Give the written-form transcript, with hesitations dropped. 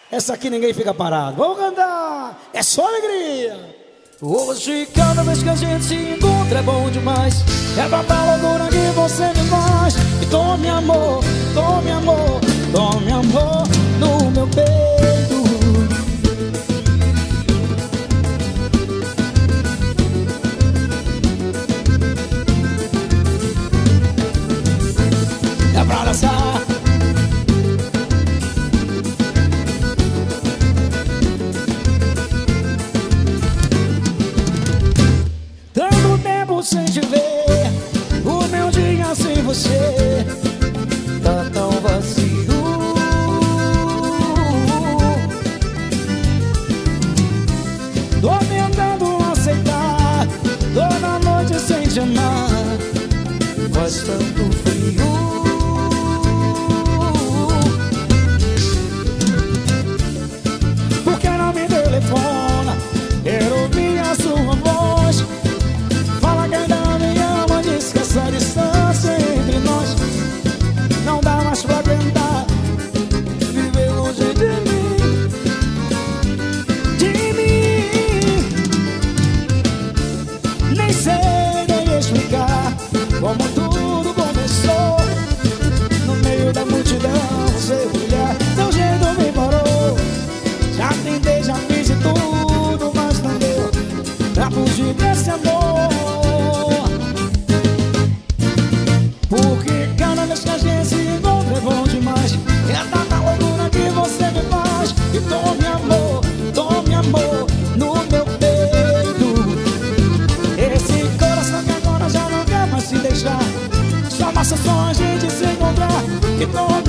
Essa aqui ninguém fica parado. Vamos cantar, é só alegria. Hoje cada vez que a gente se encontra é bom demais. É tanta loucura que você me faz. E tome amor, tome amor, tome amor no meu peito. É pra dançar. Tanto tempo sem te ver, o meu dia sem você tá tão vazio. Tô tentando aceitar, toda noite sem te amar, faz tanto frio. Por que não me telefona? Quero ouvir a sua voz. Fala que ainda me ama, diz que essa distância entre nós não dá mais pra aguentar. Viver longe de mim, de mim. Nem sei nem explicar como tudo começou. No meio da multidão, você olhar, teu jeito me parou. Já tentei, já fiz de tudo, mas não deu pra fugir desse amor. Porque cada vez que a gente se encontra é bom demais. É tanta loucura que você me faz. E tome amor no meu peito. Esse coração que agora já não quer mais se deixar. Só basta só a gente se encontrar. E tome